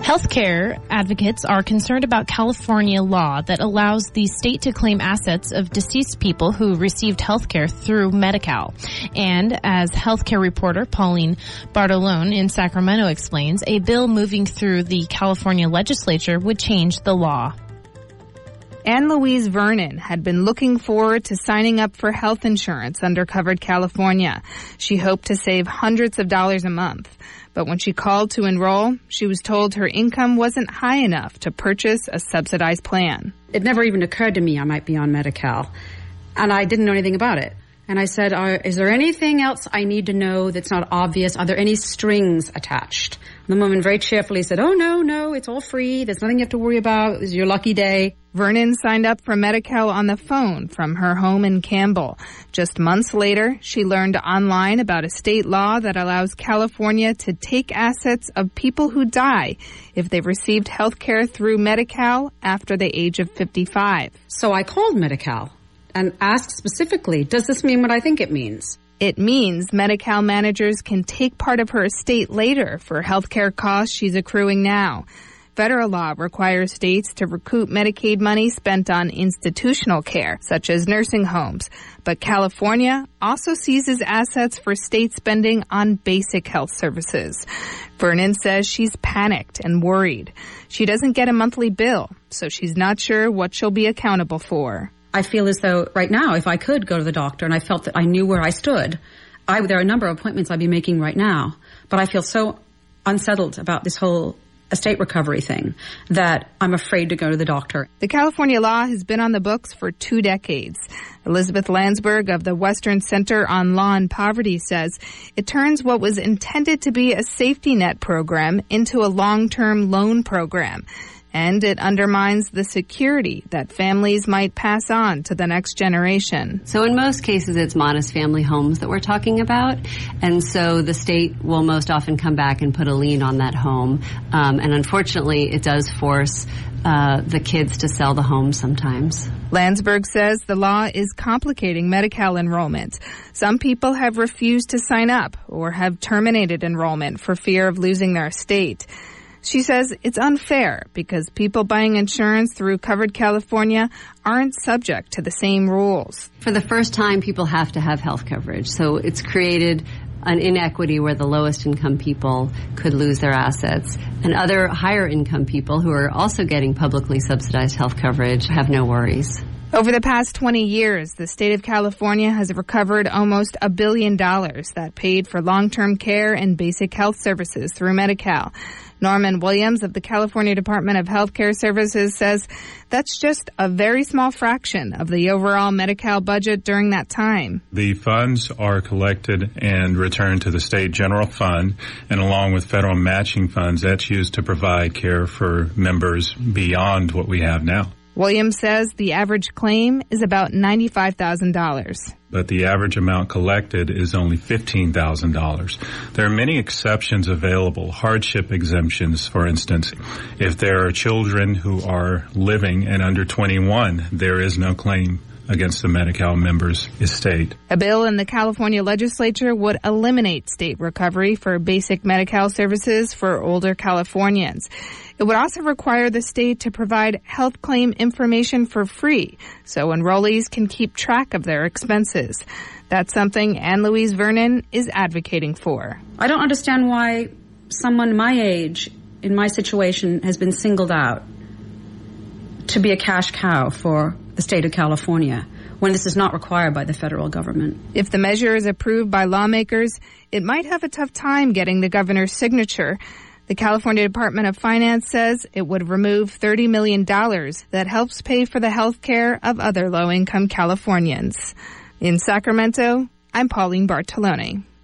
Healthcare advocates are concerned about California law that allows the state to claim assets of deceased people who received healthcare through Medi-Cal. And as healthcare reporter Pauline Bartolone in Sacramento explains, a bill moving through the California legislature would change the law. Anne Louise Vernon had been looking forward to signing up for health insurance under Covered California. She hoped to save hundreds of dollars a month. But when she called to enroll, she was told her income wasn't high enough to purchase a subsidized plan. It never even occurred to me I might be on Medi-Cal, and I didn't know anything about it. And I said, is there anything else I need to know that's not obvious? Are there any strings attached? And the woman very cheerfully said, oh, no, it's all free. There's nothing you have to worry about. It was your lucky day. Vernon signed up for Medi-Cal on the phone from her home in Campbell. Just months later, she learned online about a state law that allows California to take assets of people who die if they've received health care through Medi-Cal after the age of 55. So I called Medi-Cal and asked specifically, does this mean what I think it means? It means Medi-Cal managers can take part of her estate later for health care costs she's accruing now. Federal law requires states to recoup Medicaid money spent on institutional care, such as nursing homes. But California also seizes assets for state spending on basic health services. Vernon says she's panicked and worried. She doesn't get a monthly bill, so she's not sure what she'll be accountable for. I feel as though right now, if I could go to the doctor and I felt that I knew where I stood, there are a number of appointments I'd be making right now, but I feel so unsettled about this whole estate recovery thing that I'm afraid to go to the doctor. The California law has been on the books for 2 decades. Elizabeth Landsberg of the Western Center on Law and Poverty says it turns what was intended to be a safety net program into a long-term loan program. And it undermines the security that families might pass on to the next generation. So in most cases, it's modest family homes that we're talking about. And so the state will most often come back and put a lien on that home. And unfortunately, it does force the kids to sell the home sometimes. Landsberg says the law is complicating Medi-Cal enrollment. Some people have refused to sign up or have terminated enrollment for fear of losing their estate. She says it's unfair because people buying insurance through Covered California aren't subject to the same rules. For the first time, people have to have health coverage. So it's created an inequity where the lowest income people could lose their assets. And other higher income people who are also getting publicly subsidized health coverage have no worries. Over the past 20 years, the state of California has recovered almost $1 billion that paid for long-term care and basic health services through Medi-Cal. Norman Williams of the California Department of Health Care Services says that's just a very small fraction of the overall Medi-Cal budget during that time. The funds are collected and returned to the state general fund, and along with federal matching funds, that's used to provide care for members beyond what we have now. Williams says the average claim is about $95,000. But the average amount collected is only $15,000. There are many exceptions available, hardship exemptions, for instance. If there are children who are living and under 21, there is no claim against the Medi-Cal member's estate. A bill in the California legislature would eliminate state recovery for basic Medi-Cal services for older Californians. It would also require the state to provide health claim information for free so enrollees can keep track of their expenses. That's something Anne Louise Vernon is advocating for. I don't understand why someone my age, in my situation, has been singled out to be a cash cow for the state of California when this is not required by the federal government. If the measure is approved by lawmakers, it might have a tough time getting the governor's signature. The California Department of Finance says it would remove $30 million that helps pay for the health care of other low-income Californians. In Sacramento, I'm Pauline Bartolone.